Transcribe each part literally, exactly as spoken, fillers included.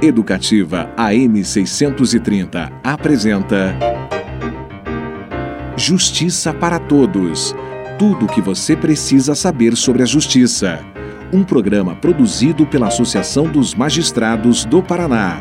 Educativa A M seiscentos e trinta apresenta Justiça para Todos. Tudo o que você precisa saber sobre a justiça. Um programa produzido pela Associação dos Magistrados do Paraná.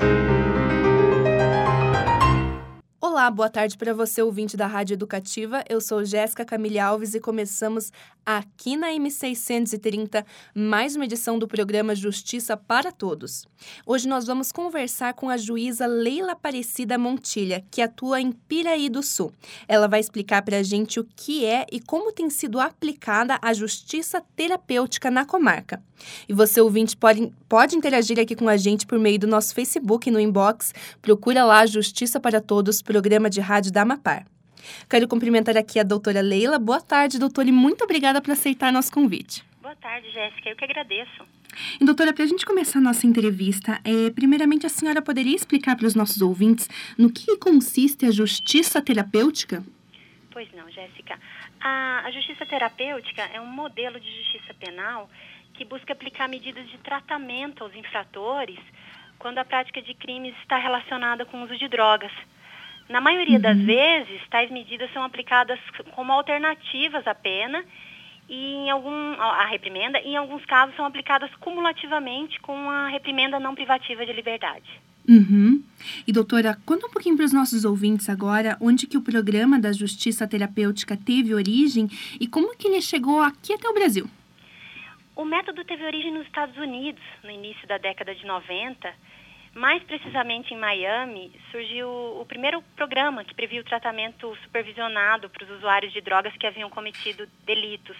Olá, boa tarde para você, ouvinte da Rádio Educativa. Eu sou Jéssica Camille Alves e começamos aqui na M seiscentos e trinta mais uma edição do programa Justiça para Todos. Hoje nós vamos conversar com a juíza Leila Aparecida Montilha, que atua em Piraí do Sul. Ela vai explicar para a gente o que é e como tem sido aplicada a justiça terapêutica na comarca. E você, ouvinte, pode, pode interagir aqui com a gente por meio do nosso Facebook no inbox. Procura lá Justiça para Todos, programa de rádio da Amapar. Quero cumprimentar aqui a doutora Leila. Boa tarde, doutora, e muito obrigada por aceitar nosso convite. Boa tarde, Jéssica. Eu que agradeço. E, doutora, para a gente começar a nossa entrevista, é, primeiramente a senhora poderia explicar para os nossos ouvintes no que consiste a justiça terapêutica? Pois não, Jéssica. A, a justiça terapêutica é um modelo de justiça penal que busca aplicar medidas de tratamento aos infratores quando a prática de crimes está relacionada com o uso de drogas. Na maioria uhum. das vezes, tais medidas são aplicadas como alternativas à pena e em algum, à reprimenda, e em alguns casos são aplicadas cumulativamente com a reprimenda não privativa de liberdade. Uhum. E, doutora, conta um pouquinho para os nossos ouvintes agora onde que o programa da Justiça Terapêutica teve origem e como que ele chegou aqui até o Brasil. O método teve origem nos Estados Unidos, no início da década de noventa. Mais precisamente em Miami, surgiu o primeiro programa que previa o tratamento supervisionado para os usuários de drogas que haviam cometido delitos.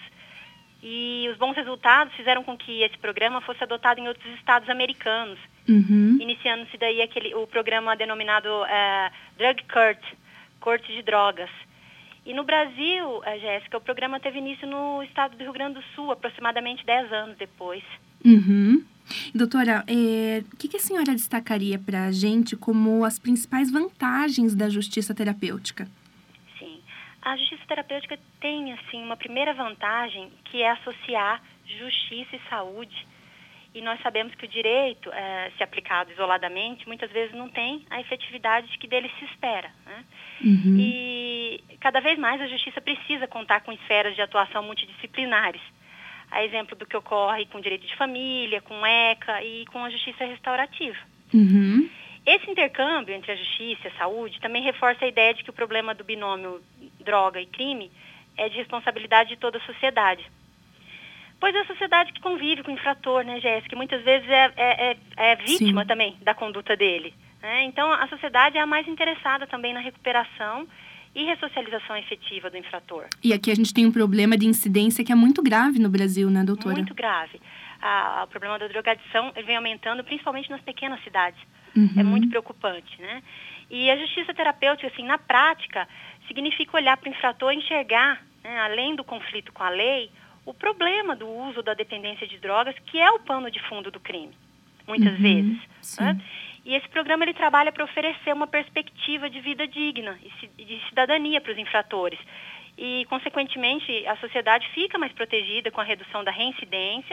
E os bons resultados fizeram com que esse programa fosse adotado em outros estados americanos, uhum. iniciando-se daí aquele, o programa denominado uh, Drug Court, Corte de Drogas. E no Brasil, uh, Jéssica, o programa teve início no estado do Rio Grande do Sul, aproximadamente dez anos depois. Uhum. Doutora, é, o que, que a senhora destacaria para a gente como as principais vantagens da justiça terapêutica? Sim, a justiça terapêutica tem, assim, uma primeira vantagem que é associar justiça e saúde. E nós sabemos que o direito, é, se aplicado isoladamente, muitas vezes não tem a efetividade que dele se espera, né? Uhum. E cada vez mais a justiça precisa contar com esferas de atuação multidisciplinares. A exemplo do que ocorre com o direito de família, com o ECA e com a justiça restaurativa. Uhum. Esse intercâmbio entre a justiça e a saúde também reforça a ideia de que o problema do binômio droga e crime é de responsabilidade de toda a sociedade. Pois é a sociedade que convive com o infrator, né, Jéssica? Que muitas vezes é, é, é vítima Sim. também da conduta dele. Né? Então, a sociedade é a mais interessada também na recuperação e ressocialização efetiva do infrator. E aqui a gente tem um problema de incidência que é muito grave no Brasil, né, doutora? Muito grave. Ah, o problema da drogadição ele vem aumentando, principalmente nas pequenas cidades. Uhum. É muito preocupante, né? E a justiça terapêutica, assim, na prática, significa olhar para o infrator e enxergar, né, além do conflito com a lei, o problema do uso da dependência de drogas, que é o pano de fundo do crime, muitas uhum. vezes. Né? E esse programa ele trabalha para oferecer uma perspectiva de vida digna e de cidadania para os infratores. E, consequentemente, a sociedade fica mais protegida com a redução da reincidência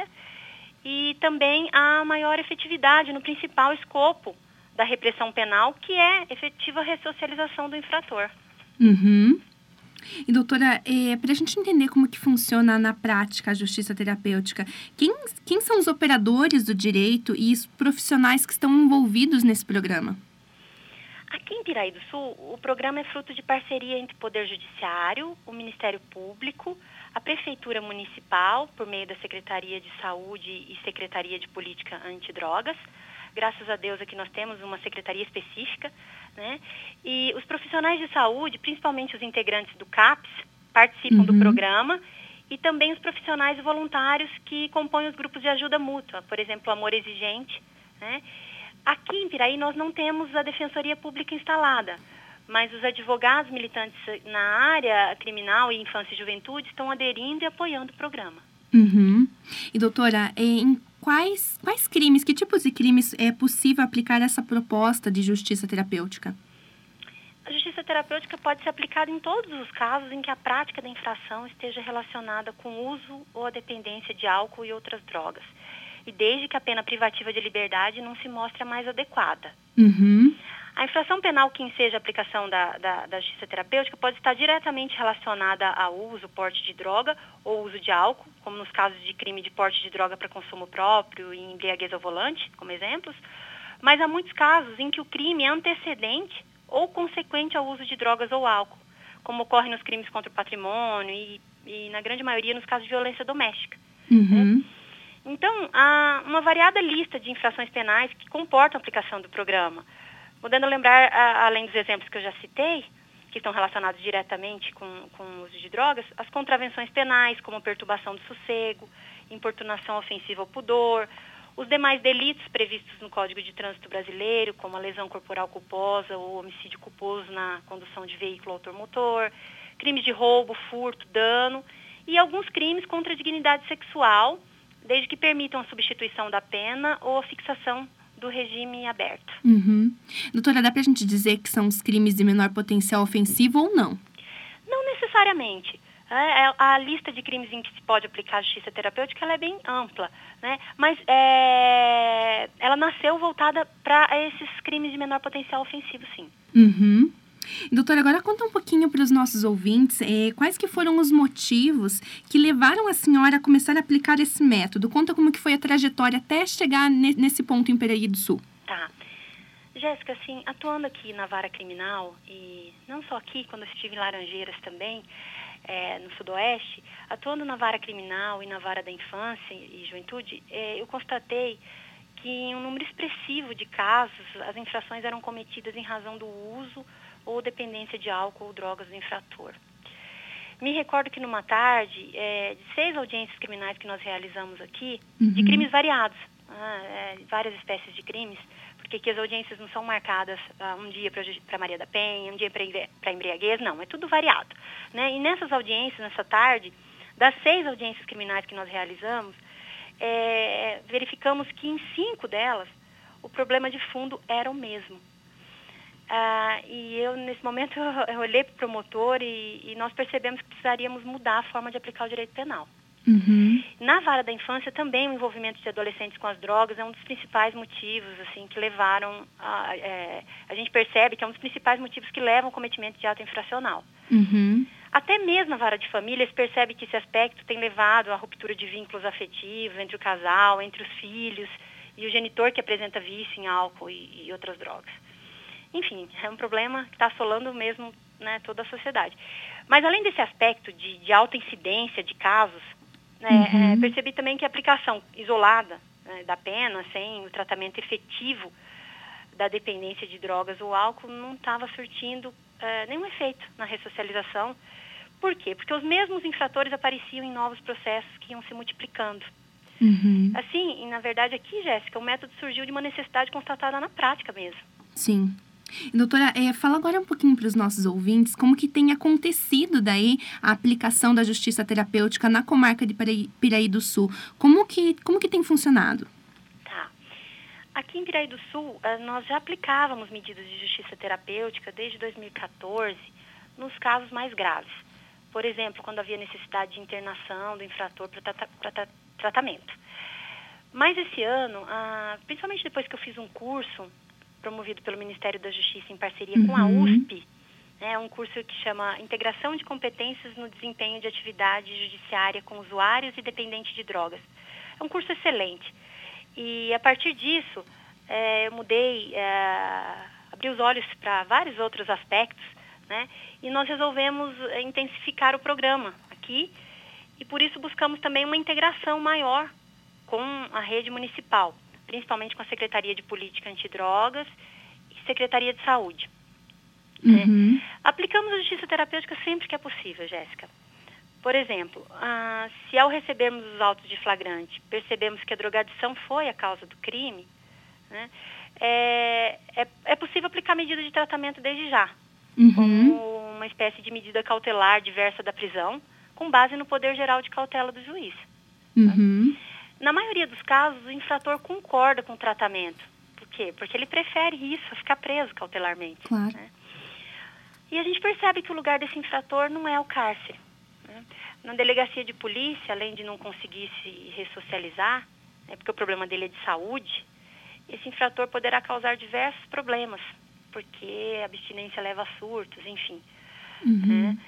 e também a maior efetividade no principal escopo da repressão penal, que é a efetiva ressocialização do infrator. Uhum. E, doutora, é, para a gente entender como que funciona na prática a justiça terapêutica, quem, quem são os operadores do direito e os profissionais que estão envolvidos nesse programa? Aqui em Piraí do Sul, o programa é fruto de parceria entre o Poder Judiciário, o Ministério Público, a Prefeitura Municipal, por meio da Secretaria de Saúde e Secretaria de Política Antidrogas. Graças a Deus aqui nós temos uma secretaria específica, né? E os profissionais de saúde, principalmente os integrantes do CAPS, participam uhum. do programa e também os profissionais voluntários que compõem os grupos de ajuda mútua, por exemplo, o Amor Exigente, né? Aqui em Piraí nós não temos a Defensoria Pública instalada, mas os advogados militantes na área criminal e infância e juventude estão aderindo e apoiando o programa. Uhum. E, doutora, em quais, quais crimes, que tipos de crimes é possível aplicar essa proposta de justiça terapêutica? A justiça terapêutica pode ser aplicada em todos os casos em que a prática da infração esteja relacionada com o uso ou a dependência de álcool e outras drogas. e desde que a pena privativa de liberdade não se mostre a mais adequada. Uhum. A infração penal que enseja a aplicação da, da, da justiça terapêutica pode estar diretamente relacionada ao uso, porte de droga ou uso de álcool, como nos casos de crime de porte de droga para consumo próprio e embriaguez ao volante, como exemplos, mas há muitos casos em que o crime é antecedente ou consequente ao uso de drogas ou álcool, como ocorre nos crimes contra o patrimônio e, e na grande maioria, nos casos de violência doméstica. Uhum. Né? Então, há uma variada lista de infrações penais que comportam a aplicação do programa. Podendo lembrar, a, além dos exemplos que eu já citei, que estão relacionados diretamente com, com o uso de drogas, as contravenções penais, como perturbação do sossego, importunação ofensiva ao pudor, os demais delitos previstos no Código de Trânsito Brasileiro, como a lesão corporal culposa ou homicídio culposo na condução de veículo automotor, crimes de roubo, furto, dano e alguns crimes contra a dignidade sexual, desde que permitam a substituição da pena ou a fixação do regime aberto. Uhum. Doutora, dá pra gente dizer que são os crimes de menor potencial ofensivo ou não? Não necessariamente. É, a lista de crimes em que se pode aplicar a justiça terapêutica ela é bem ampla, né? Mas é, ela nasceu voltada para esses crimes de menor potencial ofensivo, sim. Uhum. Doutora, agora conta um pouquinho para os nossos ouvintes eh, quais que foram os motivos que levaram a senhora a começar a aplicar esse método. Conta como que foi a trajetória até chegar ne- nesse ponto em Piraí do Sul. Tá. Jéssica, assim, atuando aqui na vara criminal, e não só aqui, quando eu estive em Laranjeiras também, é, no Sudoeste, atuando na vara criminal e na vara da infância e juventude, é, eu constatei que em um número expressivo de casos, as infrações eram cometidas em razão do uso ou dependência de álcool ou drogas do infrator. Me recordo que numa tarde, é, de seis audiências criminais que nós realizamos aqui, Uhum. de crimes variados, ah, é, várias espécies de crimes, porque aqui as audiências não são marcadas ah, um dia para Maria da Penha, um dia para embriaguez, não, é tudo variado. Né? E nessas audiências, nessa tarde, das seis audiências criminais que nós realizamos, é, verificamos que em cinco delas, o problema de fundo era o mesmo. Ah, e eu, nesse momento, eu olhei para o promotor e, e nós percebemos que precisaríamos mudar a forma de aplicar o direito penal. Uhum. Na vara da infância, também o envolvimento de adolescentes com as drogas é um dos principais motivos assim, que levaram, a, é, a gente percebe que é um dos principais motivos que levam ao cometimento de ato infracional. Uhum. Até mesmo na vara de família, se percebe que esse aspecto tem levado à ruptura de vínculos afetivos entre o casal, entre os filhos e o genitor que apresenta vício em álcool e, e outras drogas. Enfim, é um problema que está assolando mesmo, né, toda a sociedade. Mas além desse aspecto de, de alta incidência de casos, né, Uhum. é, percebi também que a aplicação isolada, né, da pena, sem o tratamento efetivo da dependência de drogas ou álcool, não estava surtindo é, nenhum efeito na ressocialização. Por quê? Porque os mesmos infratores apareciam em novos processos que iam se multiplicando. Uhum. Assim, e na verdade aqui, Jéssica, o método surgiu de uma necessidade constatada na prática mesmo. Sim. E, doutora, é, fala agora um pouquinho para os nossos ouvintes como que tem acontecido daí a aplicação da justiça terapêutica na comarca de Piraí, Piraí do Sul. Como que, como que tem funcionado? Tá. Aqui em Piraí do Sul, nós já aplicávamos medidas de justiça terapêutica desde dois mil e quatorze nos casos mais graves. Por exemplo, quando havia necessidade de internação do infrator para tra- tra- tratamento. Mas esse ano, ah, principalmente depois que eu fiz um curso promovido pelo Ministério da Justiça em parceria Uhum. com a U S P, né, um curso que chama Integração de Competências no Desempenho de Atividade Judiciária com Usuários e Dependentes de Drogas. É um curso excelente. E a partir disso, é, eu mudei, é, abri os olhos para vários outros aspectos, né, e nós resolvemos intensificar o programa aqui e por isso buscamos também uma integração maior com a rede municipal, principalmente com a Secretaria de Política Antidrogas e Secretaria de Saúde. Uhum. Né? Aplicamos a justiça terapêutica sempre que é possível, Jéssica. Por exemplo, ah, se ao recebermos os autos de flagrante percebemos que a drogadição foi a causa do crime, né, é, é, é possível aplicar medida de tratamento desde já, Uhum. como uma espécie de medida cautelar diversa da prisão, com base no poder geral de cautela do juiz. Uhum. Na maioria dos casos, o infrator concorda com o tratamento. Por quê? Porque ele prefere isso, a ficar preso cautelarmente. Claro. Né? E a gente percebe que o lugar desse infrator não é o cárcere. Né? Na delegacia de polícia, além de não conseguir se ressocializar, é porque o problema dele é de saúde, esse infrator poderá causar diversos problemas, porque a abstinência leva a surtos, enfim. Uhum. Né?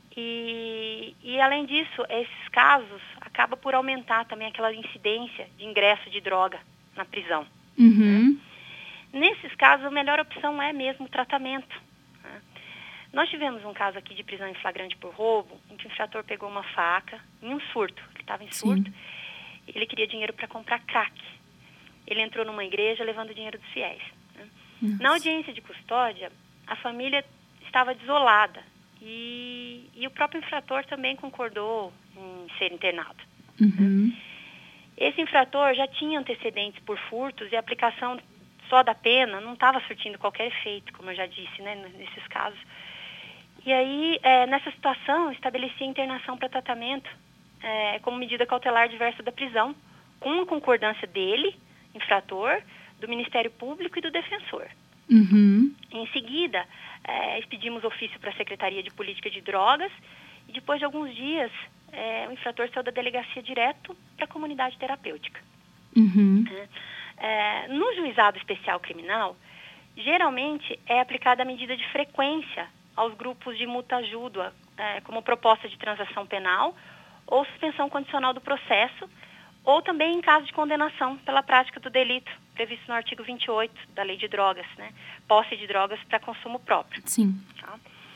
E, e, além disso, esses casos acabam por aumentar também aquela incidência de ingresso de droga na prisão. Uhum. Né? Nesses casos, a melhor opção é mesmo o tratamento. Né? Nós tivemos um caso aqui de prisão em flagrante por roubo, em que o infrator pegou uma faca em um surto. Ele estava em surto, Sim. ele queria dinheiro para comprar crack. Ele entrou numa igreja levando o dinheiro dos fiéis. Né? Na audiência de custódia, a família estava desolada e, e o próprio infrator também concordou em ser internado. Uhum. Né? Esse infrator já tinha antecedentes por furtos e a aplicação só da pena não estava surtindo qualquer efeito, como eu já disse, né, nesses casos. E aí, é, nessa situação, estabelecia internação para tratamento é, como medida cautelar diversa da prisão, com a concordância dele, infrator, do Ministério Público e do defensor. Uhum. Em seguida, é, expedimos ofício para a Secretaria de Política de Drogas e depois de alguns dias, é, o infrator saiu da delegacia direto para a comunidade terapêutica. Uhum. É, no juizado especial criminal, geralmente é aplicada a medida de frequência aos grupos de multa ajúdua, é, como proposta de transação penal ou suspensão condicional do processo, ou também em caso de condenação pela prática do delito previsto no artigo vinte e oito da Lei de Drogas, né? Posse de drogas para consumo próprio. Sim. Tá?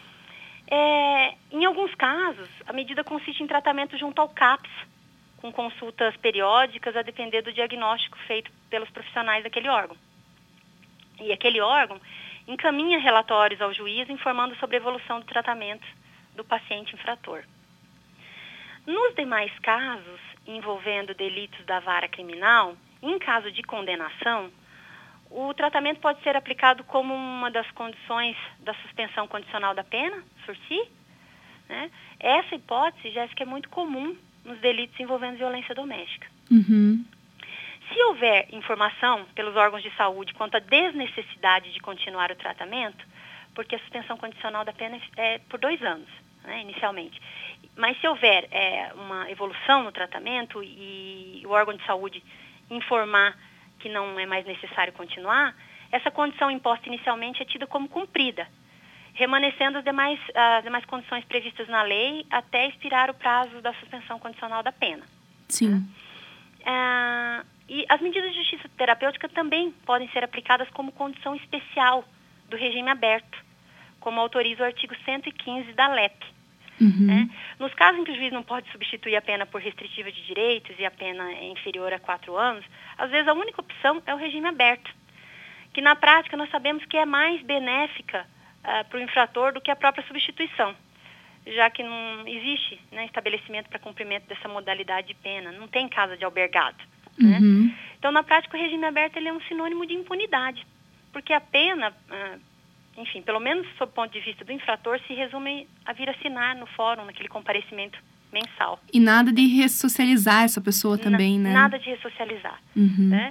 É, em alguns casos, a medida consiste em tratamento junto ao CAPS, com consultas periódicas a depender do diagnóstico feito pelos profissionais daquele órgão. E aquele órgão encaminha relatórios ao juiz informando sobre a evolução do tratamento do paciente infrator. Nos demais casos envolvendo delitos da vara criminal, em caso de condenação, o tratamento pode ser aplicado como uma das condições da suspensão condicional da pena, sursi, né? Essa hipótese, Jéssica, é muito comum nos delitos envolvendo violência doméstica. Uhum. Se houver informação pelos órgãos de saúde quanto à desnecessidade de continuar o tratamento, porque a suspensão condicional da pena é por dois anos, né, inicialmente. Mas se houver é, uma evolução no tratamento e o órgão de saúde informar que não é mais necessário continuar, essa condição imposta inicialmente é tida como cumprida, remanescendo as demais, as demais condições previstas na lei até expirar o prazo da suspensão condicional da pena. Sim. Né? Ah, e as medidas de justiça terapêutica também podem ser aplicadas como condição especial do regime aberto, como autoriza o artigo cento e quinze da L E P. Uhum. Né? Nos casos em que o juiz não pode substituir a pena por restritiva de direitos e a pena é inferior a quatro anos, às vezes a única opção é o regime aberto, que na prática nós sabemos que é mais benéfica uh, para o infrator do que a própria substituição, já que não existe, né, estabelecimento para cumprimento dessa modalidade de pena, não tem casa de albergado. Uhum. Né? Então, na prática, o regime aberto ele é um sinônimo de impunidade, porque a pena, uh, enfim, pelo menos sob o ponto de vista do infrator, se resume a vir assinar no fórum, naquele comparecimento mensal. E nada de ressocializar essa pessoa também, Na, né? Nada de ressocializar. Uhum. Né?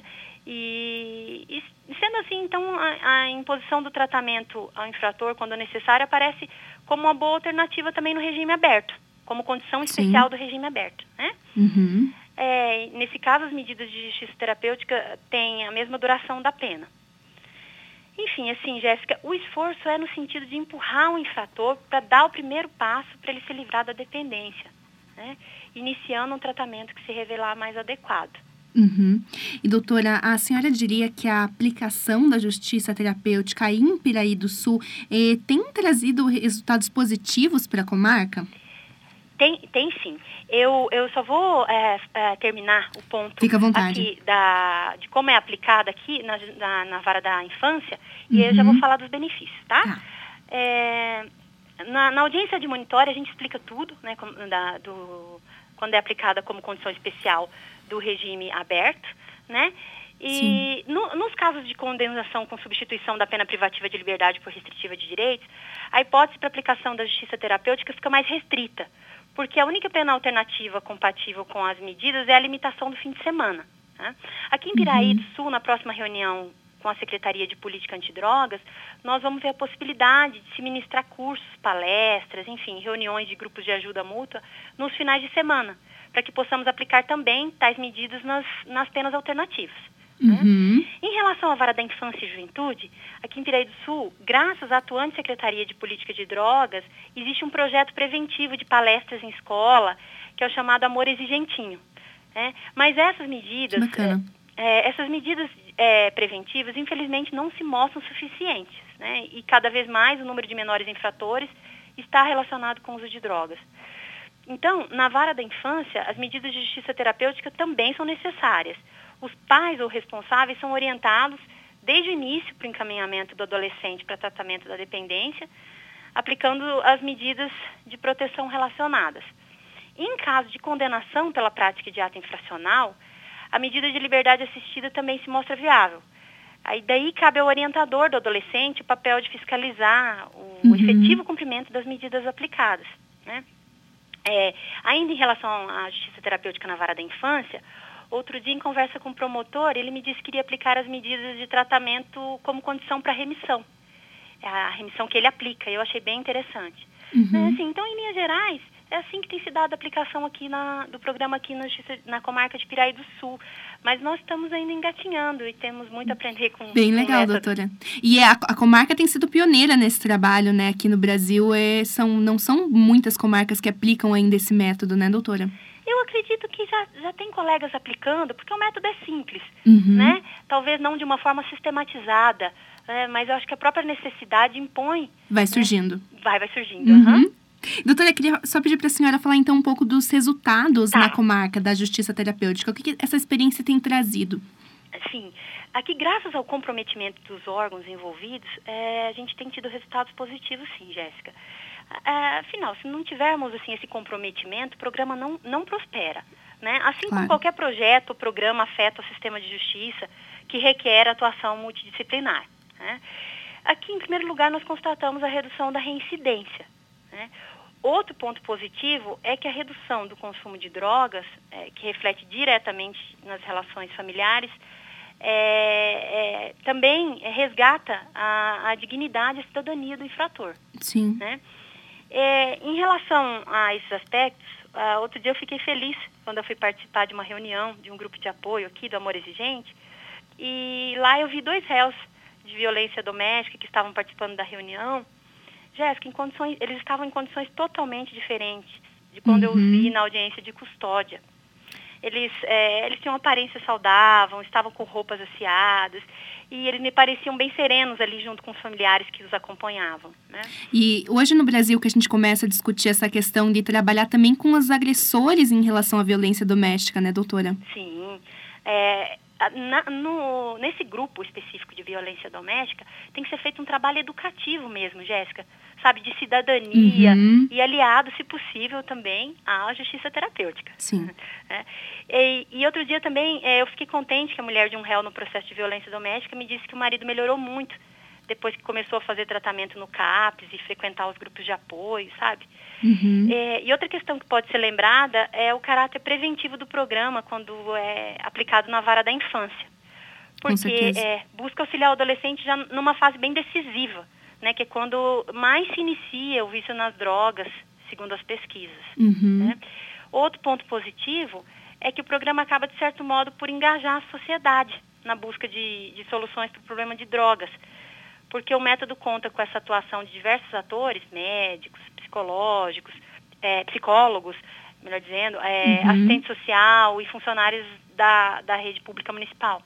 E, e sendo assim, então, a, a imposição do tratamento ao infrator, quando necessário, aparece como uma boa alternativa também no regime aberto, como condição especial Sim. do regime aberto. Né? Uhum. É, nesse caso, as medidas de justiça terapêutica têm a mesma duração da pena. Enfim, assim, Jéssica, o esforço é no sentido de empurrar o infrator para dar o primeiro passo para ele se livrar da dependência, né? Iniciando um tratamento que se revelar mais adequado. Uhum. E, doutora, a senhora diria que a aplicação da justiça terapêutica aí em Piraí do Sul eh, tem trazido resultados positivos para a comarca? Tem, tem sim. Eu, eu só vou é, é, terminar o ponto Fica à vontade. aqui da, de como é aplicada aqui na, na, na vara da infância, uhum. e aí eu já vou falar dos benefícios, tá? tá. É, na, na audiência de monitória a gente explica tudo, né, como, da, do, quando é aplicada como condição especial do regime aberto, né? E no, nos casos de condenação com substituição da pena privativa de liberdade por restritiva de direitos, a hipótese para aplicação da justiça terapêutica fica mais restrita, porque a única pena alternativa compatível com as medidas é a limitação do fim de semana. Né? Aqui em Piraí uhum. do Sul, na próxima reunião com a Secretaria de Política Antidrogas, nós vamos ver a possibilidade de se ministrar cursos, palestras, enfim, reuniões de grupos de ajuda mútua nos finais de semana, para que possamos aplicar também tais medidas nas, nas penas alternativas. Uhum. Né? Em relação à vara da infância e juventude, aqui em Piraí do Sul, graças à atuante Secretaria de Política de Drogas, existe um projeto preventivo de palestras em escola, que é o chamado Amor Exigentinho. Né? Mas essas medidas, Bacana. é, é, essas medidas é, preventivas, infelizmente, não se mostram suficientes. Né? E cada vez mais o número de menores infratores está relacionado com o uso de drogas. Então, na vara da infância, as medidas de justiça terapêutica também são necessárias. Os pais ou responsáveis são orientados desde o início para o encaminhamento do adolescente para tratamento da dependência, aplicando as medidas de proteção relacionadas. Em caso de condenação pela prática de ato infracional, a medida de liberdade assistida também se mostra viável. Aí daí cabe ao orientador do adolescente o papel de fiscalizar o Uhum. efetivo cumprimento das medidas aplicadas. Né? É, ainda em relação à justiça terapêutica na vara da infância, outro dia, em conversa com o promotor, ele me disse que iria aplicar as medidas de tratamento como condição para remissão. É a remissão que ele aplica, eu achei bem interessante. Uhum. É, assim, então, em linhas gerais, é assim que tem se dado a aplicação aqui na, do programa aqui na, na comarca de Piraí do Sul. Mas nós estamos ainda engatinhando e temos muito a aprender com Bem com legal, método. doutora. E é, a, a comarca tem sido pioneira nesse trabalho, né? Aqui no Brasil, é, são, não são muitas comarcas que aplicam ainda esse método, né, doutora? Eu acredito que já, já tem colegas aplicando, porque o método é simples, Uhum. né? Talvez não de uma forma sistematizada, né? Mas eu acho que a própria necessidade impõe. Vai surgindo. Vai, vai surgindo. Uhum. aham. Doutora, eu queria só pedir para a senhora falar então um pouco dos resultados Tá. na comarca da justiça terapêutica. O que, que essa experiência tem trazido? Sim, aqui graças ao comprometimento dos órgãos envolvidos, é, a gente tem tido resultados positivos, sim, Jéssica. É, afinal, se não tivermos assim, esse comprometimento, o programa não, não prospera. Né? Assim Claro. como qualquer projeto ou programa afeta o sistema de justiça que requer atuação multidisciplinar. Né? Aqui, em primeiro lugar, nós constatamos a redução da reincidência. Né? Outro ponto positivo é que a redução do consumo de drogas, é, que reflete diretamente nas relações familiares, é, é, também resgata a, a dignidade e a cidadania do infrator. Sim. Né? É, em relação a esses aspectos, uh, outro dia eu fiquei feliz quando eu fui participar de uma reunião de um grupo de apoio aqui do Amor Exigente, e lá eu vi dois réus de violência doméstica que estavam participando da reunião. Jéssica, em condições, eles estavam em condições totalmente diferentes de quando Uhum. eu os vi na audiência de custódia. Eles, é, eles tinham aparência saudável, estavam com roupas aciadas, e eles me pareciam bem serenos ali junto com os familiares que os acompanhavam. Né? E hoje no Brasil que a gente começa a discutir essa questão de trabalhar também com os agressores em relação à violência doméstica, né, doutora? Sim. É, na, no, nesse grupo específico de violência doméstica, tem que ser feito um trabalho educativo mesmo, Jéssica, sabe, de cidadania Uhum. e aliado, se possível, também à justiça terapêutica. Sim. É. E, e outro dia também, é, eu fiquei contente que a mulher de um réu no processo de violência doméstica me disse que o marido melhorou muito depois que começou a fazer tratamento no CAPS e frequentar os grupos de apoio, sabe? Uhum. É, e outra questão que pode ser lembrada é o caráter preventivo do programa quando é aplicado na vara da infância. Com Porque certeza. é, busca auxiliar o adolescente já numa fase bem decisiva, né, que é quando mais se inicia o vício nas drogas, segundo as pesquisas. Uhum. Né? Outro ponto positivo é que o programa acaba, de certo modo, por engajar a sociedade na busca de, de soluções para o problema de drogas, porque o método conta com essa atuação de diversos atores, médicos, psicológicos, é, psicólogos, melhor dizendo, é, Uhum. assistente social e funcionários da, da rede pública municipal.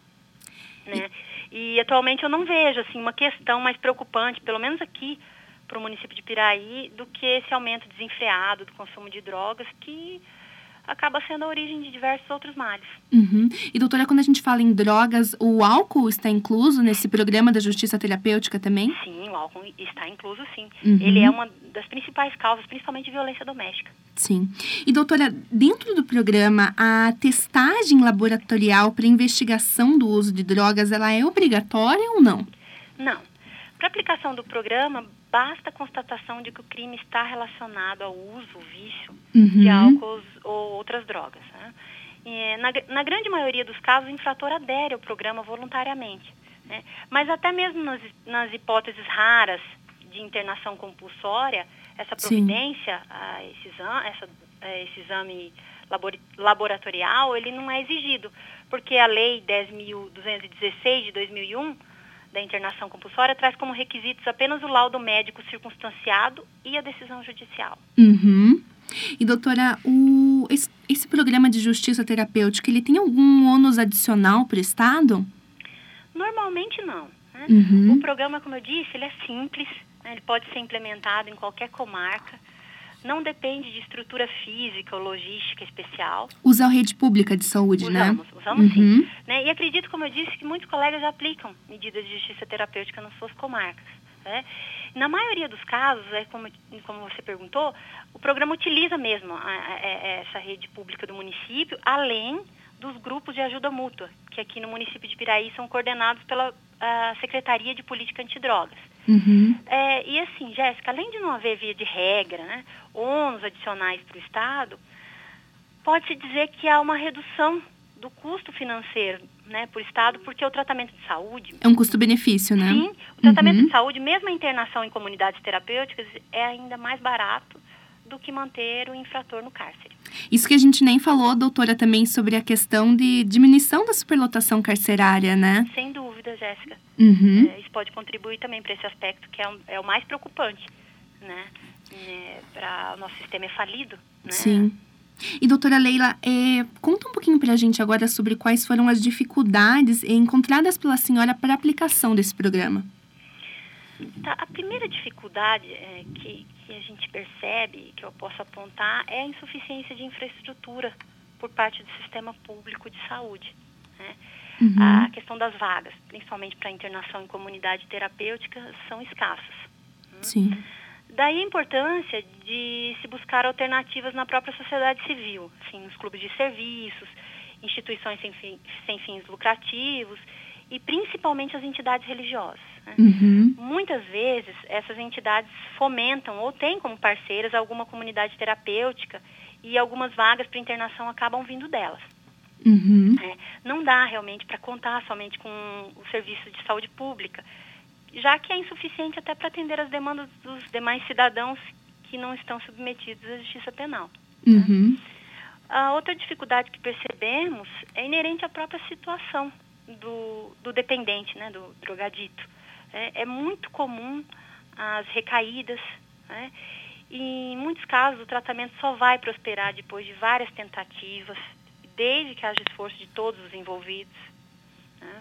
Né? E... e atualmente eu não vejo assim, uma questão mais preocupante, pelo menos aqui para o município de Piraí, do que esse aumento desenfreado do consumo de drogas, que acaba sendo a origem de diversos outros males. Uhum. E, doutora, quando a gente fala em drogas, o álcool está incluso nesse programa da justiça terapêutica também? Sim, o álcool está incluso, sim. Uhum. Ele é uma das principais causas, principalmente de violência doméstica. Sim. E, doutora, dentro do programa, a testagem laboratorial para investigação do uso de drogas, ela é obrigatória ou não? Não. Para a aplicação do programa, basta a constatação de que o crime está relacionado ao uso, ao vício uhum. de álcool ou outras drogas. Né? E, na, na grande maioria dos casos, o infrator adere ao programa voluntariamente. Né? Mas até mesmo nas, nas hipóteses raras de internação compulsória, essa providência, a esse, exame, essa, a esse exame laboratorial, ele não é exigido, porque a Lei dez mil duzentos e dezesseis de dois mil e um, da internação compulsória, traz como requisitos apenas o laudo médico circunstanciado e a decisão judicial. Uhum. E, doutora, o, esse, esse programa de justiça terapêutica, ele tem algum ônus adicional para o Estado? Normalmente não. Né? Uhum. O programa, como eu disse, ele é simples, né? Ele pode ser implementado em qualquer comarca, não depende de estrutura física ou logística especial. Usa a rede pública de saúde, usamos, né? Usamos, uhum. sim. Né? E acredito, como eu disse, que muitos colegas já aplicam medidas de justiça terapêutica nas suas comarcas. Né? Na maioria dos casos, é como, como você perguntou, o programa utiliza mesmo a, a, a, essa rede pública do município, além dos grupos de ajuda mútua, que aqui no município de Piraí são coordenados pela a Secretaria de Política Antidrogas. Uhum. É, e assim, Jéssica, além de não haver via de regra, né, ônus adicionais para o Estado, pode-se dizer que há uma redução do custo financeiro, né, para o Estado, porque o tratamento de saúde... É um custo-benefício, né? Sim, o tratamento uhum. de saúde, mesmo a internação em comunidades terapêuticas, é ainda mais barato do que manter o infrator no cárcere. Isso que a gente nem falou, doutora, também sobre a questão de diminuição da superlotação carcerária, né? Sem dúvida, Jéssica. Uhum. É, isso pode contribuir também para esse aspecto, que é, um, é o mais preocupante, né? É, para o nosso sistema é falido, né? Sim. E, doutora Leila, é, conta um pouquinho para a gente agora sobre quais foram as dificuldades encontradas pela senhora para a aplicação desse programa. Tá, a primeira dificuldade é, que, que a gente percebe, que eu posso apontar, é a insuficiência de infraestrutura por parte do sistema público de saúde. Né? Uhum. A questão das vagas, principalmente para internação em comunidade terapêutica, são escassas. Né? Sim. Daí a importância de se buscar alternativas na própria sociedade civil, assim, nos clubes de serviços, instituições sem, fim, sem fins lucrativos e principalmente as entidades religiosas. Né? Uhum. Muitas vezes essas entidades fomentam ou têm como parceiras alguma comunidade terapêutica e algumas vagas para internação acabam vindo delas. Uhum. É, não dá realmente para contar somente com o serviço de saúde pública, já que é insuficiente até para atender as demandas dos demais cidadãos que não estão submetidos à justiça penal. Uhum. Né? A outra dificuldade que percebemos é inerente à própria situação do, do dependente, né, do drogadito. É, é muito comum as recaídas, né? E em muitos casos o tratamento só vai prosperar depois de várias tentativas, desde que haja esforço de todos os envolvidos. Né?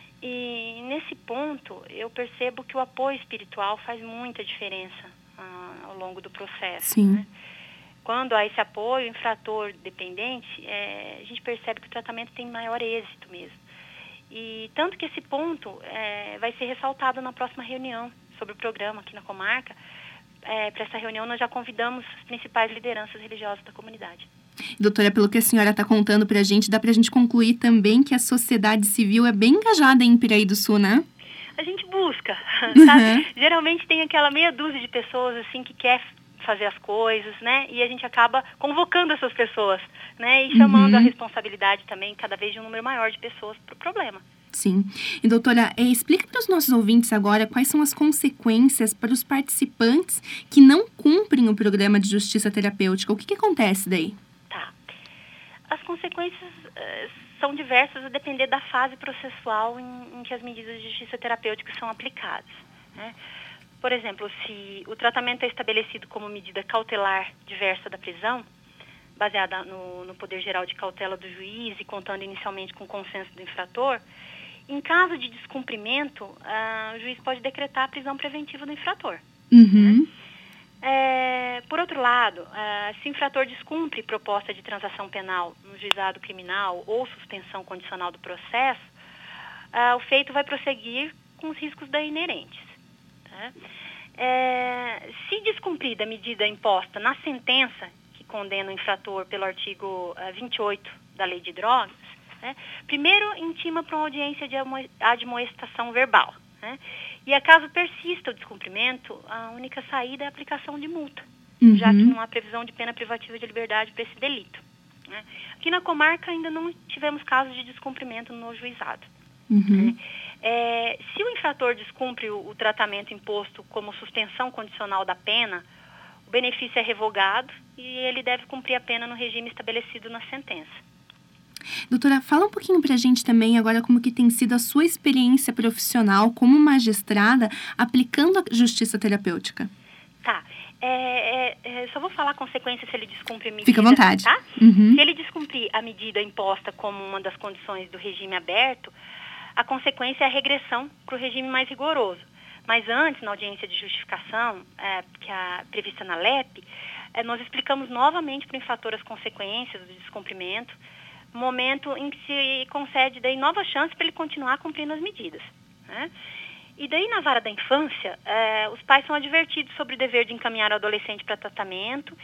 E nesse ponto eu percebo que o apoio espiritual faz muita diferença ah, ao longo do processo. Sim. Né? Quando há esse apoio, o infrator dependente, é, a gente percebe que o tratamento tem maior êxito mesmo. E tanto que esse ponto é, vai ser ressaltado na próxima reunião sobre o programa aqui na comarca. É, para essa reunião nós já convidamos as principais lideranças religiosas da comunidade. Doutora, pelo que a senhora está contando para a gente, dá para a gente concluir também que a sociedade civil é bem engajada em Piraí do Sul, né? A gente busca, uhum. sabe? Geralmente tem aquela meia dúzia de pessoas assim que quer fazer as coisas, né? E a gente acaba convocando essas pessoas, né? E chamando uhum. a responsabilidade também cada vez de um número maior de pessoas para o problema. Sim. E, doutora, é, explica para os nossos ouvintes agora quais são as consequências para os participantes que não cumprem o programa de justiça terapêutica. O que, que acontece daí? Tá. As consequências uh, são diversas a depender da fase processual em, em que as medidas de justiça terapêutica são aplicadas, né? Por exemplo, se o tratamento é estabelecido como medida cautelar diversa da prisão, baseada no, no poder geral de cautela do juiz e contando inicialmente com o consenso do infrator, em caso de descumprimento, uh, o juiz pode decretar a prisão preventiva do infrator. Uhum. Né? É, por outro lado, uh, se o infrator descumpre proposta de transação penal no juizado criminal ou suspensão condicional do processo, uh, o feito vai prosseguir com os riscos daí inerentes. Tá? É, se descumprida a medida imposta na sentença que condena o infrator pelo artigo uh, vinte e oito da Lei de Drogas, né, primeiro intima para uma audiência de admoestação verbal. Né, e, a caso persista o descumprimento, a única saída é a aplicação de multa, uhum. já que não há previsão de pena privativa de liberdade para esse delito. Né. Aqui na comarca ainda não tivemos casos de descumprimento no juizado. Uhum. Né. É, se o infrator descumpre o, o tratamento imposto como suspensão condicional da pena, o benefício é revogado e ele deve cumprir a pena no regime estabelecido na sentença. Doutora, fala um pouquinho pra gente também agora como que tem sido a sua experiência profissional como magistrada aplicando a justiça terapêutica. Tá. É, é, é, só vou falar a consequência se ele descumprir a medida. Fica à vontade. Tá? Uhum. Se ele descumprir a medida imposta como uma das condições do regime aberto, a consequência é a regressão para o regime mais rigoroso. Mas antes, na audiência de justificação, é, que é prevista na L E P, é, nós explicamos novamente para o infrator as consequências do descumprimento, momento em que se concede daí nova chance para ele continuar cumprindo as medidas, né? E daí, na vara da infância, eh, os pais são advertidos sobre o dever de encaminhar o adolescente para tratamento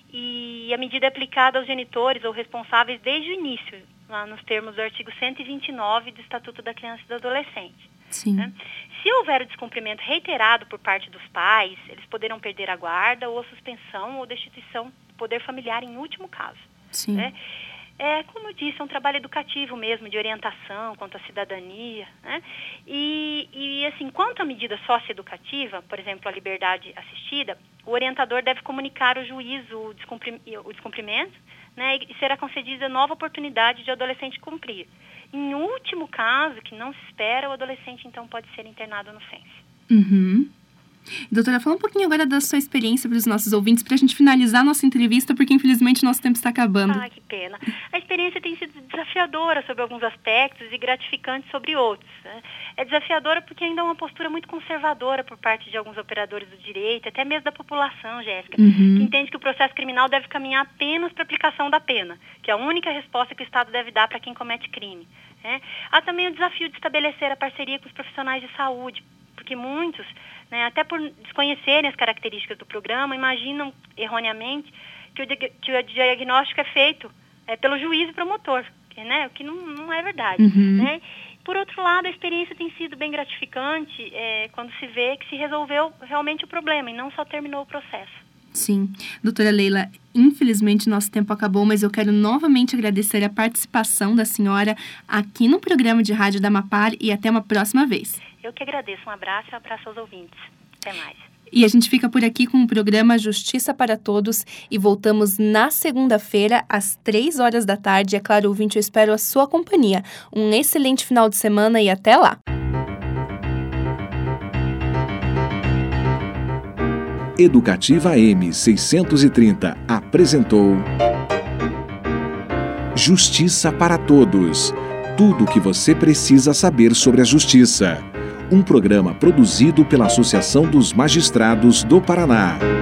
e a medida é aplicada aos genitores ou responsáveis desde o início, lá nos termos do artigo cento e vinte e nove do Estatuto da Criança e do Adolescente. Sim. Né? Se houver o descumprimento reiterado por parte dos pais, eles poderão perder a guarda ou a suspensão ou destituição do poder familiar em último caso. Sim. Né? É, como eu disse, é um trabalho educativo mesmo, de orientação quanto à cidadania, né? E, e, assim, quanto à medida socioeducativa, por exemplo, a liberdade assistida, o orientador deve comunicar ao juiz o, descumpri, o descumprimento, né? E será concedida nova oportunidade de o adolescente cumprir. Em último caso, que não se espera, o adolescente, então, pode ser internado no S E N S. Uhum. Doutora, fala um pouquinho agora da sua experiência para os nossos ouvintes, para a gente finalizar a nossa entrevista, porque infelizmente nosso tempo está acabando. Ah, que pena. A experiência tem sido desafiadora sobre alguns aspectos e gratificante sobre outros, né? É desafiadora porque ainda é uma postura muito conservadora por parte de alguns operadores do direito, até mesmo da população, Jéssica, Uhum. que entende que o processo criminal deve caminhar apenas para a aplicação da pena, que é a única resposta que o Estado deve dar para quem comete crime, né? Há também o desafio de estabelecer a parceria com os profissionais de saúde, porque muitos, né, até por desconhecerem as características do programa, imaginam erroneamente que o, que o diagnóstico é feito é, pelo juiz e promotor, que, né, o que não, não é verdade. Uhum. Né? Por outro lado, a experiência tem sido bem gratificante é, quando se vê que se resolveu realmente o problema e não só terminou o processo. Sim. Doutora Leila, infelizmente nosso tempo acabou, mas eu quero novamente agradecer a participação da senhora aqui no programa de rádio da Amapar e até uma próxima vez. Eu que agradeço. Um abraço e um abraço aos ouvintes. Até mais. E a gente fica por aqui com o programa Justiça para Todos e voltamos na segunda-feira, às três horas da tarde. É claro, ouvinte, eu espero a sua companhia. Um excelente final de semana e até lá! Educativa M seiscentos e trinta apresentou Justiça para Todos. Tudo o que você precisa saber sobre a justiça. Um programa produzido pela Associação dos Magistrados do Paraná.